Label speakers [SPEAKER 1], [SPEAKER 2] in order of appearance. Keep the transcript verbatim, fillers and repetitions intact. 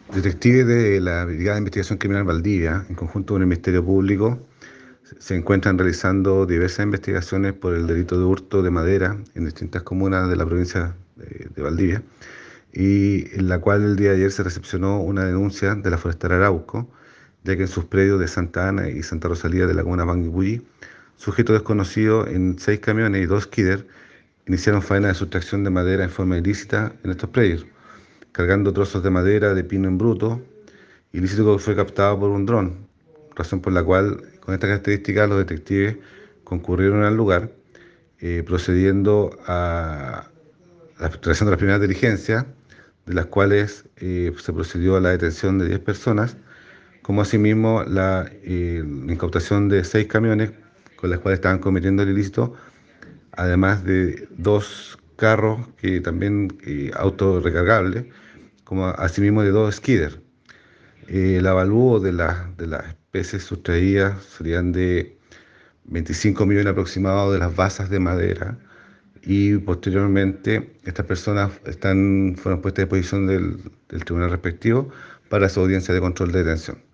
[SPEAKER 1] Detectives de la Brigada de Investigación Criminal Valdivia, en conjunto con el Ministerio Público, se encuentran realizando diversas investigaciones por el delito de hurto de madera en distintas comunas de la provincia de, de Valdivia, y en la cual el día de ayer se recepcionó una denuncia de la Forestal Arauco, ya que en sus predios de Santa Ana y Santa Rosalía de la comuna Panguipulli, sujetos desconocidos en seis camiones y dos kidder iniciaron faena de sustracción de madera en forma ilícita en estos predios, cargando trozos de madera de pino en bruto, ilícito que fue captado por un dron, razón por la cual, con estas características, los detectives concurrieron al lugar, eh, procediendo a la realizando las primeras diligencias, de las cuales eh, se procedió a la detención de diez personas, como asimismo la eh, incautación de seis camiones con las cuales estaban cometiendo el ilícito, además de dos carros que también eh, autorrecargables, como asimismo de dos skiders. Eh, el avalúo de, la, de las especies sustraídas serían de veinticinco millones aproximados de las basas de madera, y posteriormente estas personas están, fueron puestas a disposición del, del tribunal respectivo para su audiencia de control de detención.